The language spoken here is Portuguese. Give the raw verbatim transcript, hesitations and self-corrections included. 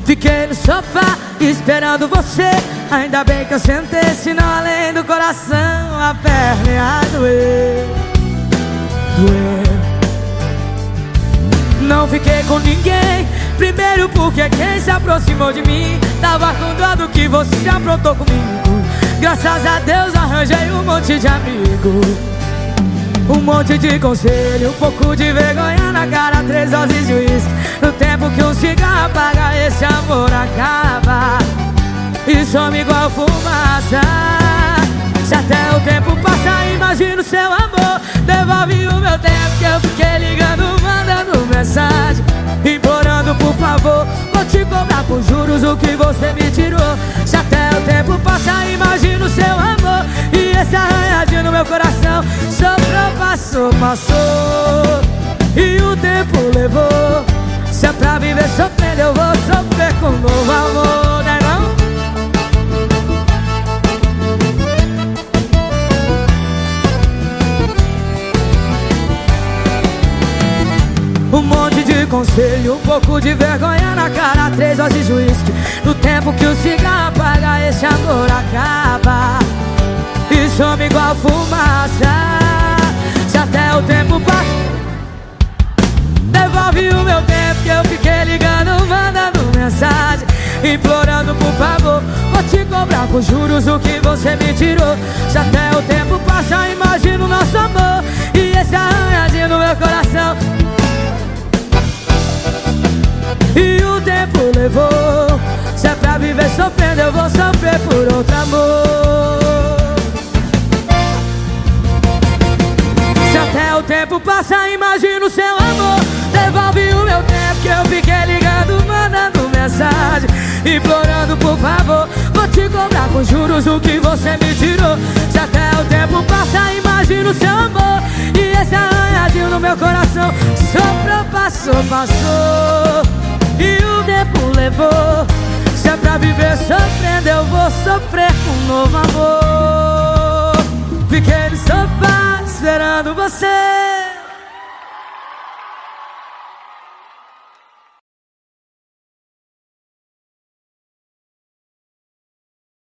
Fiquei no sofá esperando você. Ainda bem que eu sentei, senão além do coração a perna ia doer, doer. Não fiquei com ninguém, primeiro porque quem se aproximou de mim tava com dó do que você aprontou comigo. Graças a Deus arranjei um monte de amigo, um monte de conselho, um pouco de vergonha na cara, três doses de uísque. No tempo que um cigarro apaga, esse amor acaba e some igual fumaça. Se até o tempo passa, imagina o seu amor. Devolve o meu tempo que eu fiquei ligando, mandando mensagem, implorando por favor. Vou te cobrar por juros o que você me tirou. Se até o tempo passa, imagina o seu amor. E esse arranhadinho no meu coração sobrou, passou, passou e o tempo levou. Se é pra viver sofrendo, eu vou sofrer com um novo amor, né não? Um monte de conselho, um pouco de vergonha na cara, três doses de uísque. No tempo que o cigarro apaga, esse amor acaba e some igual fumaça. Se até o tempo passa, devolve o meu tempo que eu fiquei ligando, mandando mensagem, implorando por favor. Vou te cobrar com juros o que você me tirou. Se até o tempo passa, imagina o nosso amor. E esse arranhadinho no meu coração e o tempo levou. Se é pra viver sofrendo, eu vou sofrer por outro amor. Se até o tempo passa, imagina o seu amor. Devolve o meu tempo que eu fiquei ligando, mandando mensagem, implorando por favor. Vou te cobrar com juros o que você me tirou. Se até o tempo passa, imagina o seu amor. E esse arranhadinho no meu coração soprou, passou, passou e o tempo levou. Se é pra viver sofrendo, eu vou sofrer com um novo amor. Fiquei no sofá esperando você.